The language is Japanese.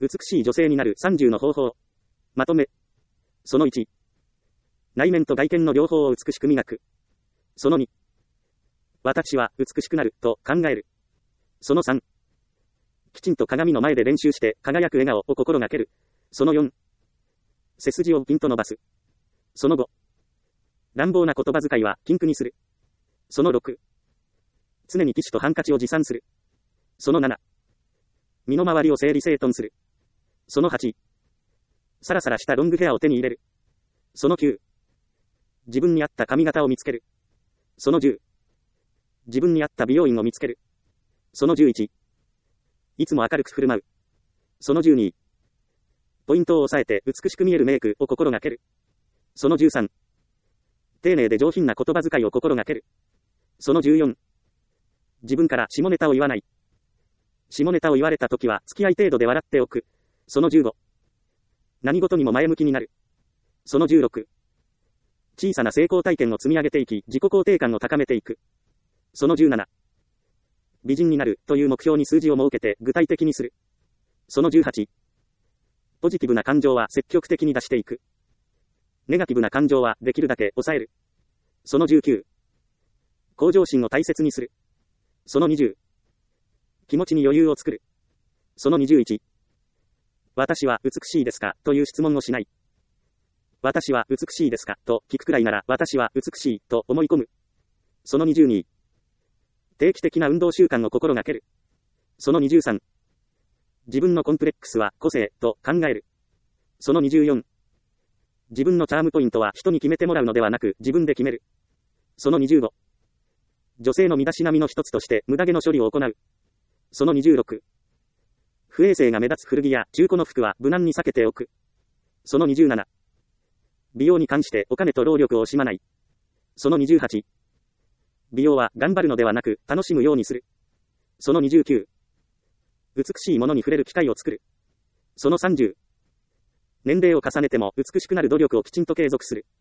美しい女性になる30の方法。まとめ。その1。内面と外見の両方を美しく磨く。その2。私は美しくなると考える。その3。きちんと鏡の前で練習して輝く笑顔を心がける。その4。背筋をピンと伸ばす。その5。乱暴な言葉遣いは禁句にする。その6。常にティッシュとハンカチを持参する。その7。身の回りを整理整頓する。その8。サラサラしたロングヘアを手に入れる。その9。自分に合った髪型を見つける。その10。自分に合った美容院を見つける。その11。いつも明るく振る舞う。その12。ポイントを抑えて美しく見えるメイクを心がける。その13。丁寧で上品な言葉遣いを心がける。その14。自分から下ネタを言わない。下ネタを言われたときは付き合い程度で笑っておく。その15。何事にも前向きになる。その16。小さな成功体験を積み上げていき、自己肯定感を高めていく。その17。美人になるという目標に数字を設けて具体的にする。その18。ポジティブな感情は積極的に出していく。ネガティブな感情はできるだけ抑える。その19。向上心を大切にする。その20。気持ちに余裕を作る。その21。私は美しいですかという質問をしない。私は美しいですかと聞くくらいなら私は美しいと思い込む。その22。定期的な運動習慣を心がける。その23。自分のコンプレックスは個性と考える。その24。自分のチャームポイントは人に決めてもらうのではなく自分で決める。その25。女性の身だしなみの一つとして無駄毛の処理を行う。その26。不衛生が目立つ古着や中古の服は無難に避けておく。その27。美容に関してお金と労力を惜しまない。その28。美容は頑張るのではなく楽しむようにする。その29。美しいものに触れる機会を作る。その30。年齢を重ねても美しくなる努力をきちんと継続する。